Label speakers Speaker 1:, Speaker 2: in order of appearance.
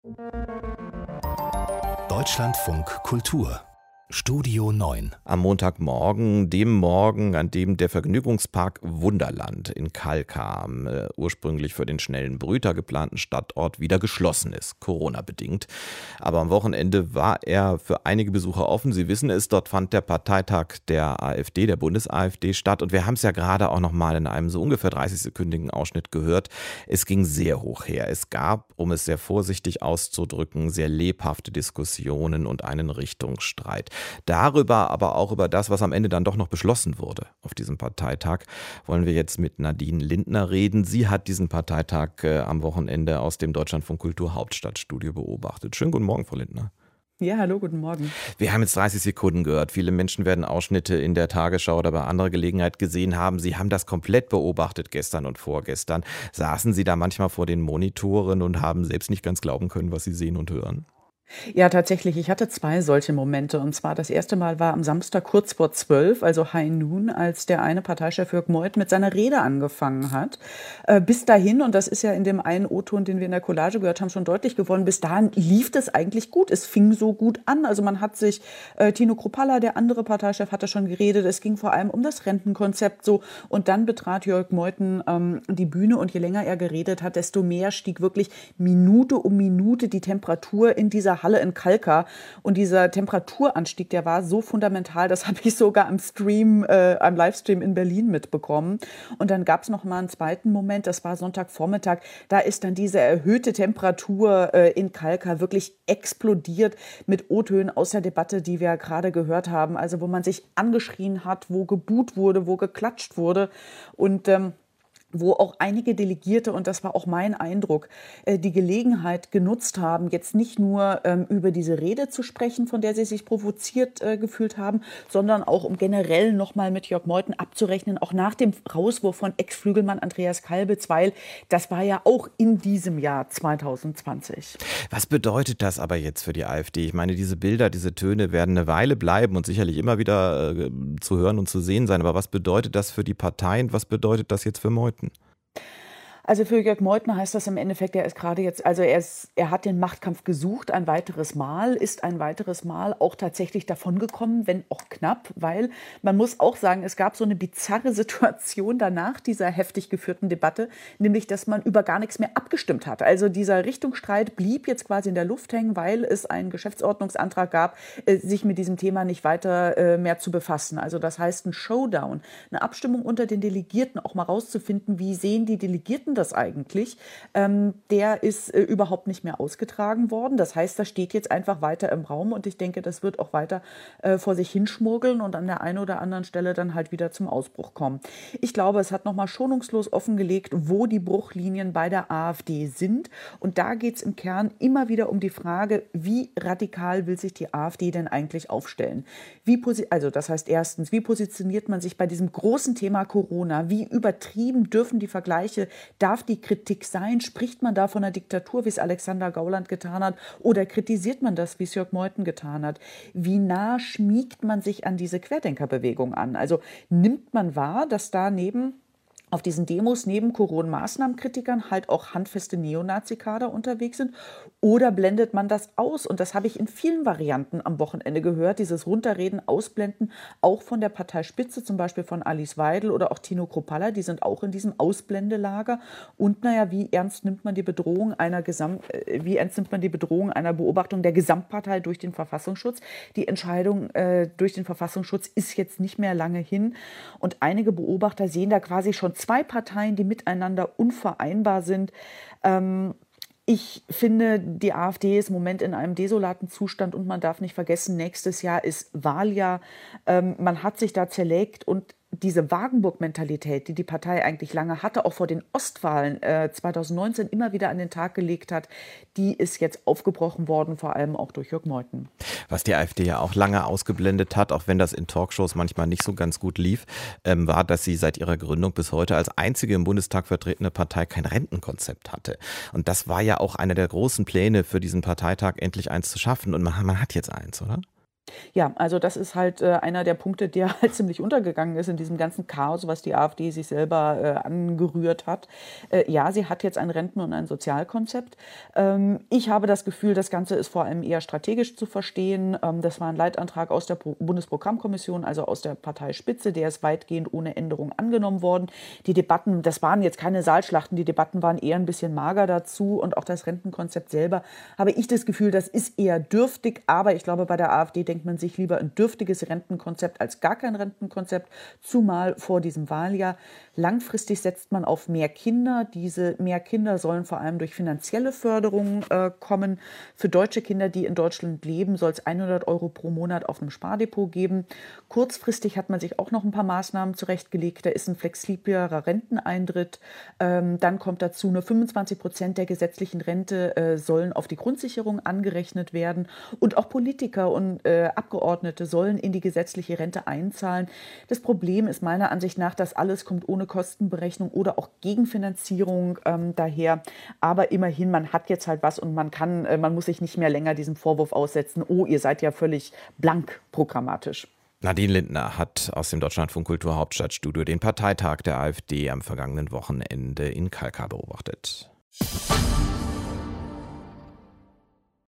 Speaker 1: Deutschlandfunk Kultur Studio 9.
Speaker 2: Am Montagmorgen, dem Morgen, an dem der Vergnügungspark Wunderland in Kalkar, ursprünglich für den schnellen Brüter geplanten Stadtort, wieder geschlossen ist, Corona-bedingt. Aber am Wochenende war er für einige Besucher offen. Sie wissen es, dort fand der Parteitag der AfD, der Bundes-AfD statt. Und wir haben es ja gerade auch noch mal in einem so ungefähr 30-sekündigen Ausschnitt gehört. Es ging sehr hoch her. Es gab, um es sehr vorsichtig auszudrücken, sehr lebhafte Diskussionen und einen Richtungsstreit. Darüber, aber auch über das, was am Ende dann doch noch beschlossen wurde auf diesem Parteitag, wollen wir jetzt mit Nadine Lindner reden. Sie hat diesen Parteitag am Wochenende aus dem Deutschlandfunk Kultur Hauptstadtstudio beobachtet. Schönen guten Morgen, Frau Lindner.
Speaker 3: Ja, hallo, guten Morgen.
Speaker 2: Wir haben jetzt 30 Sekunden gehört. Viele Menschen werden Ausschnitte in der Tagesschau oder bei anderer Gelegenheit gesehen haben. Sie haben das komplett beobachtet gestern und vorgestern. Saßen Sie da manchmal vor den Monitoren und haben selbst nicht ganz glauben können, was Sie sehen und hören?
Speaker 3: Ja, tatsächlich. Ich hatte 2 solche Momente. Und zwar das erste Mal war am Samstag kurz vor 12, also High Noon, als der eine Parteichef Jörg Meuthen mit seiner Rede angefangen hat. Bis dahin, und das ist ja in dem einen O-Ton, den wir in der Collage gehört haben, schon deutlich geworden, bis dahin lief es eigentlich gut. Es fing so gut an. Also man hat sich, Tino Kruppalla, der andere Parteichef, hatte schon geredet. Es ging vor allem um das Rentenkonzept so. Und dann betrat Jörg Meuthen die Bühne. Und je länger er geredet hat, desto mehr stieg wirklich Minute um Minute die Temperatur in dieser Halle in Kalkar. Und dieser Temperaturanstieg, der war so fundamental, das habe ich sogar am Livestream in Berlin mitbekommen. Und dann gab es noch mal einen zweiten Moment, das war Sonntagvormittag, da ist dann diese erhöhte Temperatur in Kalkar wirklich explodiert mit O-Tönen aus der Debatte, die wir gerade gehört haben. Also wo man sich angeschrien hat, wo gebuht wurde, wo geklatscht wurde und wo auch einige Delegierte, und das war auch mein Eindruck, die Gelegenheit genutzt haben, jetzt nicht nur über diese Rede zu sprechen, von der sie sich provoziert gefühlt haben, sondern auch um generell nochmal mit Jörg Meuthen abzurechnen, auch nach dem Rauswurf von Ex-Flügelmann Andreas Kalbitz, weil das war ja auch in diesem Jahr 2020.
Speaker 2: Was bedeutet das aber jetzt für die AfD? Ich meine, diese Bilder, diese Töne werden eine Weile bleiben und sicherlich immer wieder zu hören und zu sehen sein. Aber was bedeutet das für die Parteien? Was bedeutet das jetzt für Meuthen?
Speaker 3: Also für Jörg Meuthen heißt das im Endeffekt, er ist gerade jetzt, also er hat den Machtkampf gesucht, ein weiteres Mal, ist ein weiteres Mal auch tatsächlich davongekommen, wenn auch knapp, weil man muss auch sagen, es gab so eine bizarre Situation danach dieser heftig geführten Debatte, nämlich, dass man über gar nichts mehr abgestimmt hat. Also dieser Richtungsstreit blieb jetzt quasi in der Luft hängen, weil es einen Geschäftsordnungsantrag gab, sich mit diesem Thema nicht weiter mehr zu befassen. Also das heißt ein Showdown, eine Abstimmung unter den Delegierten, auch mal rauszufinden, wie sehen die Delegierten das eigentlich, der ist überhaupt nicht mehr ausgetragen worden. Das heißt, das steht jetzt einfach weiter im Raum und ich denke, das wird auch weiter vor sich hinschmuggeln und an der einen oder anderen Stelle dann halt wieder zum Ausbruch kommen. Ich glaube, es hat nochmal schonungslos offengelegt, wo die Bruchlinien bei der AfD sind, und da geht es im Kern immer wieder um die Frage, wie radikal will sich die AfD denn eigentlich aufstellen? Also das heißt erstens, wie positioniert man sich bei diesem großen Thema Corona? Wie übertrieben dürfen die Vergleiche, darf die Kritik sein? Spricht man da von einer Diktatur, wie es Alexander Gauland getan hat? Oder kritisiert man das, wie es Jörg Meuthen getan hat? Wie nah schmiegt man sich an diese Querdenkerbewegung an? Also nimmt man wahr, dass da auf diesen Demos neben Corona-Maßnahmenkritikern halt auch handfeste Neonazi-Kader unterwegs sind? Oder blendet man das aus? Und das habe ich in vielen Varianten am Wochenende gehört, dieses Runterreden, Ausblenden, auch von der Parteispitze, zum Beispiel von Alice Weidel oder auch Tino Kruppalla, die sind auch in diesem Ausblendelager. Und wie ernst nimmt man die Bedrohung einer Beobachtung der Gesamtpartei durch den Verfassungsschutz? Die Entscheidung durch den Verfassungsschutz ist jetzt nicht mehr lange hin. Und einige Beobachter sehen da quasi schon 2 Parteien, die miteinander unvereinbar sind. Ich finde, die AfD ist im Moment in einem desolaten Zustand und man darf nicht vergessen, nächstes Jahr ist Wahljahr. Man hat sich da zerlegt und diese Wagenburg-Mentalität, die die Partei eigentlich lange hatte, auch vor den Ostwahlen 2019 immer wieder an den Tag gelegt hat, die ist jetzt aufgebrochen worden, vor allem auch durch Jörg Meuthen.
Speaker 2: Was die AfD ja auch lange ausgeblendet hat, auch wenn das in Talkshows manchmal nicht so ganz gut lief, war, dass sie seit ihrer Gründung bis heute als einzige im Bundestag vertretene Partei kein Rentenkonzept hatte. Und das war ja auch einer der großen Pläne für diesen Parteitag, endlich eins zu schaffen. Und man hat jetzt eins, oder?
Speaker 3: Ja, also das ist halt einer der Punkte, der halt ziemlich untergegangen ist in diesem ganzen Chaos, was die AfD sich selber angerührt hat. Ja, sie hat jetzt ein Renten- und ein Sozialkonzept. Ich habe das Gefühl, das Ganze ist vor allem eher strategisch zu verstehen. Das war ein Leitantrag aus der Bundesprogrammkommission, also aus der Parteispitze. Der ist weitgehend ohne Änderung angenommen worden. Die Debatten, das waren jetzt keine Saalschlachten, die Debatten waren eher ein bisschen mager dazu. Und auch das Rentenkonzept selber, habe ich das Gefühl, das ist eher dürftig. Aber ich glaube, bei der AfD denkt man sich lieber ein dürftiges Rentenkonzept als gar kein Rentenkonzept, zumal vor diesem Wahljahr. Langfristig setzt man auf mehr Kinder. Diese mehr Kinder sollen vor allem durch finanzielle Förderung kommen. Für deutsche Kinder, die in Deutschland leben, soll es 100 € pro Monat auf einem Spardepot geben. Kurzfristig hat man sich auch noch ein paar Maßnahmen zurechtgelegt. Da ist ein flexiblerer Renteneintritt. Dann kommt dazu, nur 25% der gesetzlichen Rente sollen auf die Grundsicherung angerechnet werden. Und auch Politiker und Abgeordnete sollen in die gesetzliche Rente einzahlen. Das Problem ist meiner Ansicht nach, dass alles kommt ohne Kostenberechnung oder auch Gegenfinanzierung daher. Aber immerhin, man hat jetzt halt was und man muss sich nicht mehr länger diesem Vorwurf aussetzen, oh, ihr seid ja völlig blank programmatisch.
Speaker 2: Nadine Lindner hat aus dem Deutschlandfunk Kultur Hauptstadtstudio den Parteitag der AfD am vergangenen Wochenende in Kalkar beobachtet.